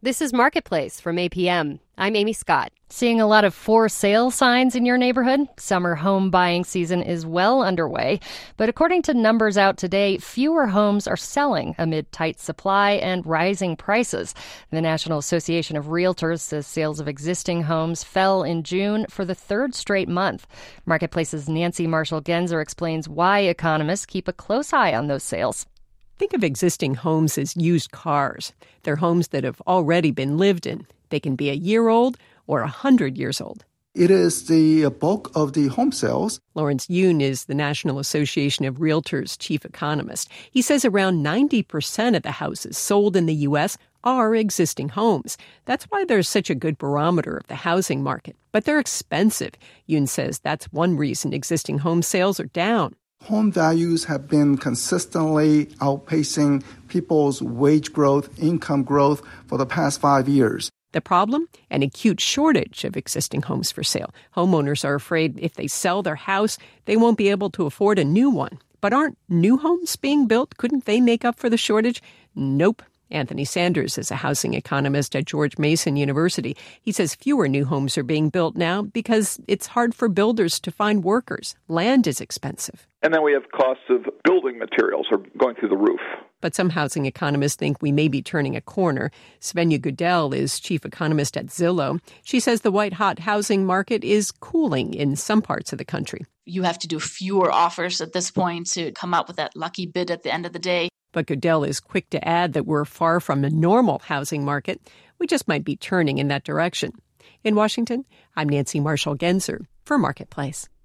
This is Marketplace from APM. I'm Amy Scott. Seeing a lot of for sale signs in your neighborhood? Summer home buying season is well underway. But according to numbers out today, fewer homes are selling amid tight supply and rising prices. The National Association of Realtors says sales of existing homes fell in June for the third straight month. Marketplace's Nancy Marshall-Genzer explains why economists keep a close eye on those sales. Think of existing homes as used cars. They're homes that have already been lived in. They can be a year old or 100 years old. It is the bulk of the home sales. Lawrence Yun is the National Association of Realtors' chief economist. He says around 90% of the houses sold in the U.S. are existing homes. That's why there's such a good barometer of the housing market. But they're expensive. Yun says that's one reason existing home sales are down. Home values have been consistently outpacing people's wage growth, income growth for the past 5 years. The problem? An acute shortage of existing homes for sale. Homeowners are afraid if they sell their house, they won't be able to afford a new one. But aren't new homes being built? Couldn't they make up for the shortage? Nope. Anthony Sanders is a housing economist at George Mason University. He says fewer new homes are being built now because it's hard for builders to find workers. Land is expensive. And then we have costs of building materials are going through the roof. But some housing economists think we may be turning a corner. Svenja Goodell is chief economist at Zillow. She says the white-hot housing market is cooling in some parts of the country. You have to do fewer offers at this point to come up with that lucky bid at the end of the day. But Goodell is quick to add that we're far from a normal housing market. We just might be turning in that direction. In Washington, I'm Nancy Marshall-Genzer for Marketplace.